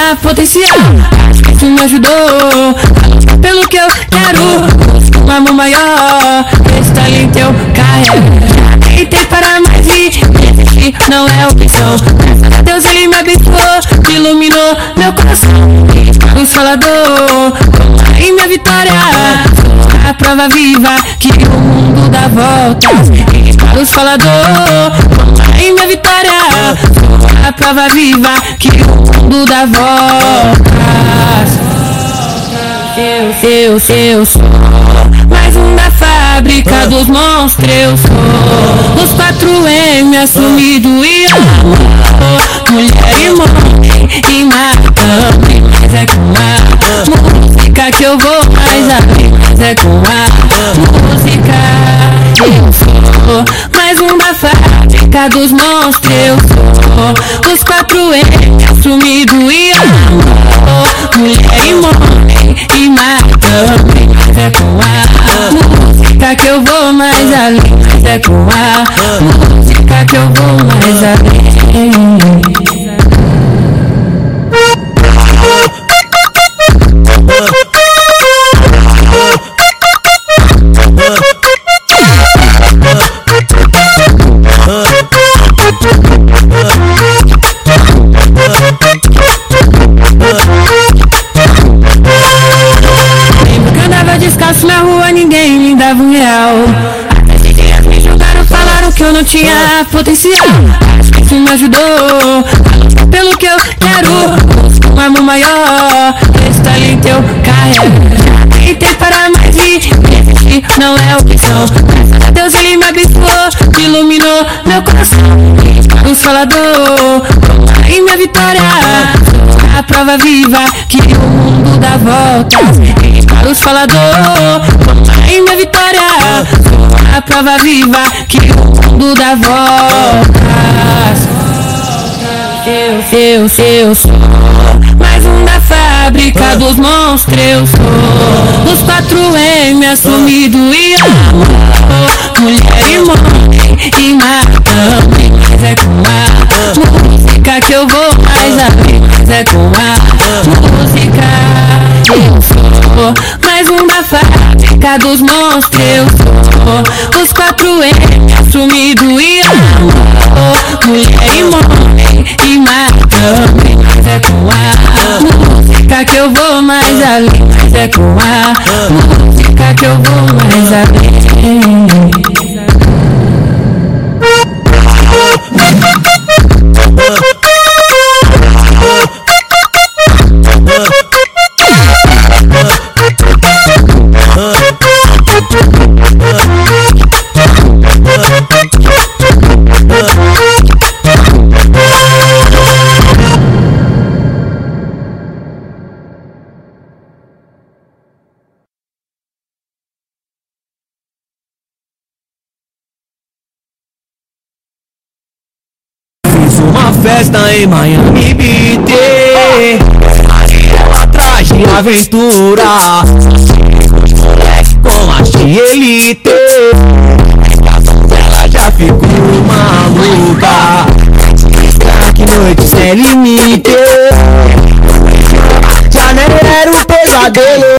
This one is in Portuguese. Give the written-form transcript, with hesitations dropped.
tinha potencial, isso me ajudou pelo que eu quero. Um amor maior, esse talento eu carrego. Tentei parar, mas desistir não é opção. Graças a Deus ele me abençoou, iluminou meu coração. Os falador, em minha vitória, sou a prova viva que o mundo dá voltas. Os falador, em minha vitória, sou a prova viva que o mundo dá voltas. Eu sou mais um da fábrica dos monstros. Eu sou os 4M assumido e amor. Mulher e mãe e matando, mas é com a música que eu vou mais além. Mas é com a música. Eu sou mais um da fábrica dos monstros. Eu sou os 4M assumido e amor. Mulher e mãe e matando, mas é com a música que eu vou mais além. Mas é com a música que eu vou mais além. Descalço na rua, ninguém me dava R$1. Até que dias me julgaram, falaram que eu não tinha potencial. Acho que isso me ajudou pelo que eu quero. Um amor maior, esse talento eu carrego. Tentei parar, mas desistir não é opção. Graças a Deus ele me abençoou, iluminou meu coração. Os falador, em minha vitória, sou a prova viva que o mundo dá voltas. Os falador, em minha vitória, sou a prova viva que o mundo dá voltas. Eu sou mais um da fábrica dos monstros. Eu sou os 4M assumido e amor. Mulher e mãe e matando, mas é com a música que eu vou mais além. Mas é com a música. Eu sou mais um da fábrica dos monstros. Eu sou os 4M assumido e amor. Mulher e mãe e matando, mas é com a música que eu vou mais além. Mas é com a música que eu vou mais além. Uma festa em Miami Beach, ela traz de aventura com a Elite. Ela já ficou maluca, que noite sem limite.